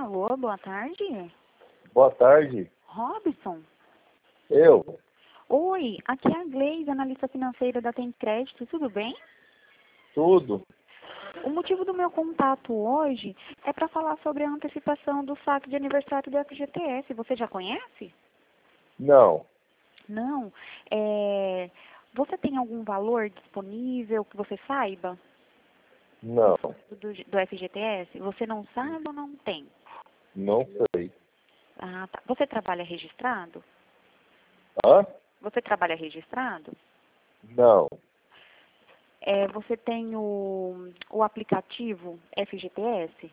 Alô, boa tarde. Boa tarde. Robson? Eu? Oi, aqui é a Gleise, analista financeira da Tem Crédito, tudo bem? Tudo? O motivo do meu contato hoje é para falar sobre a antecipação do saque de aniversário do FGTS. Você já conhece? Não. Não. Você tem algum valor disponível que você saiba Não. do FGTS? Você não sabe ou não tem? Não sei. Ah, tá. Você trabalha registrado? Hã? Você trabalha registrado? Não. Você tem o aplicativo FGTS?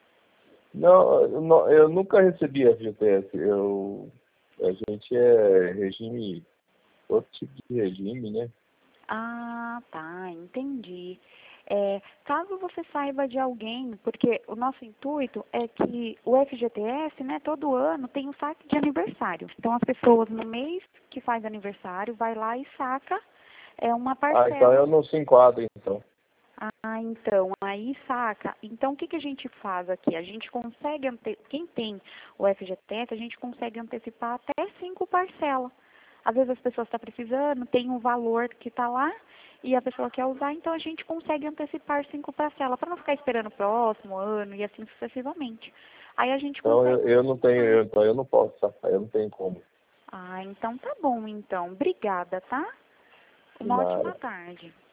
Não, eu nunca recebi FGTS. A gente é regime, outro tipo de regime, né? Ah, tá, entendi. Caso você saiba de alguém, porque o nosso intuito é que o FGTS, né, todo ano tem um saque de aniversário. Então, as pessoas no mês que faz aniversário, vai lá e saca uma Ah, então parcela. eu não se enquadro, então. Ah, então, aí saca. Então, o que a gente faz aqui? A gente consegue, quem tem o FGTS, a gente consegue antecipar até 5 parcelas. Às vezes as pessoas estão precisando, tem um valor que está lá e a pessoa quer usar, então a gente consegue antecipar 5 parcelas, para não ficar esperando o próximo ano e assim sucessivamente. Aí a gente Então consegue eu não tenho, antecipar. então eu não posso sacar, eu não tenho como. Ah, então tá bom, então. Obrigada, tá? De Uma ótima nada. tarde.